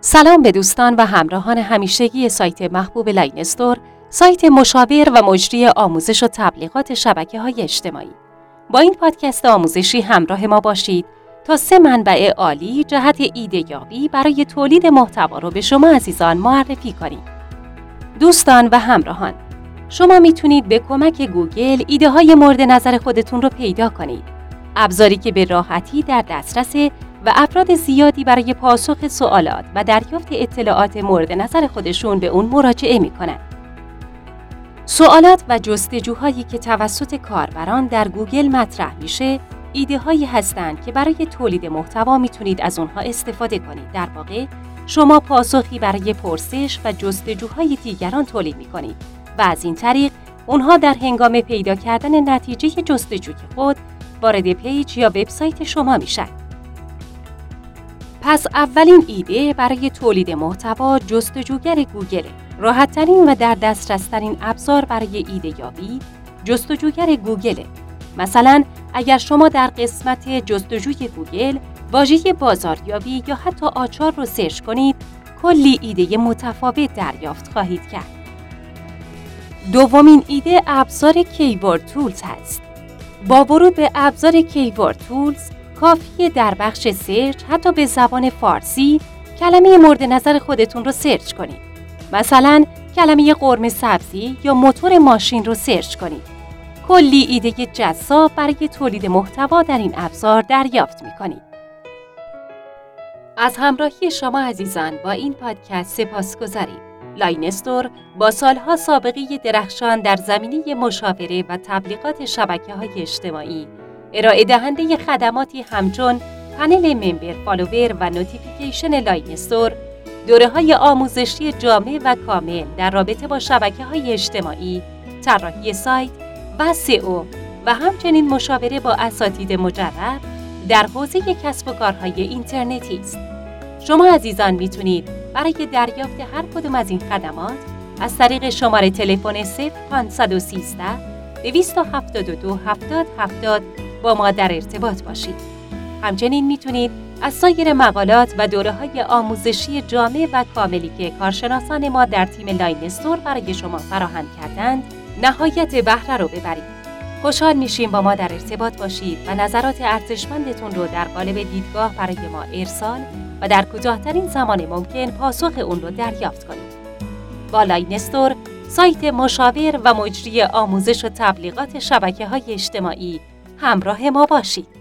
سلام به دوستان و همراهان همیشگی سایت محبوب لاین استور، سایت مشاور و مجری آموزش و تبلیغات شبکه‌های اجتماعی. با این پادکست آموزشی همراه ما باشید تا 3 منبع عالی جهت ایده‌یابی برای تولید محتوا رو به شما عزیزان معرفی کنیم. دوستان و همراهان، شما میتونید به کمک گوگل ایده‌های مورد نظر خودتون رو پیدا کنید. ابزاری که به راحتی در دسترس و افراد زیادی برای پاسخ سوالات و دریافت اطلاعات مورد نظر خودشون به اون مراجعه میکنن. سوالات و جستجوهایی که توسط کاربران در گوگل مطرح میشه، ایده هایی هستند که برای تولید محتوا میتونید از اونها استفاده کنید. در واقع شما پاسخی برای پرسش و جستجوهای دیگران تولید میکنید و از این طریق اونها در هنگام پیدا کردن نتیجه جستجوی خود وارد پیج یا وبسایت شما میشن. پس اولین ایده برای تولید محتوا جستجوگر گوگل. راحت‌ترین و در دسترس‌ترین ابزار برای ایده یابی جستجوگر گوگل. مثلا اگر شما در قسمت جستجوی گوگل واژه بازاریابی یا حتی آچار رو سرچ کنید، کلی ایده متفاوت دریافت خواهید کرد. دومین ایده ابزار کیورد تولز هست. با ورود به ابزار کیورد تولز کافیه در بخش سرچ حتی به زبان فارسی کلمه مورد نظر خودتون رو سرچ کنید. مثلا کلمه قرمه سبزی یا موتور ماشین رو سرچ کنید. کلی ایده جذاب برای تولید محتوا در این ابزار دریافت می‌کنید. از همراهی شما عزیزان با این پادکست سپاسگزاریم. لاین استور با سالها سابقه درخشان در زمینه مشاوره و تبلیغات شبکه‌های اجتماعی، ارائه دهنده خدماتی همچون پنل ممبر، فالوور و نوتیفیکیشن لاین استور، دوره‌های آموزشی جامع و کامل در رابطه با شبکه‌های اجتماعی، طراحی سایت و سئو و همچنین مشاوره با اساتید مجرب در حوزه کسب و کارهای اینترنتی است. شما عزیزان میتونید برای دریافت هر کدام از این خدمات از طریق شماره تلفن 0513 272 70 70 با ما در ارتباط باشید. همچنین میتونید از سایر مقالات و دوره‌های آموزشی جامع و کاملی که کارشناسان ما در تیم لاین استور برای شما فراهم کردند، نهایت بهره رو ببرید. خوشحال میشیم با ما در ارتباط باشید و نظرات ارزشمندتون رو در قالب دیدگاه برای ما ارسال و در کوتاه‌ترین زمان ممکن پاسخ اون رو دریافت کنید. با لاین استور، سایت مشاور و مجری آموزش و تبلیغات شبکه‌های اجتماعی، همراه ما باشید.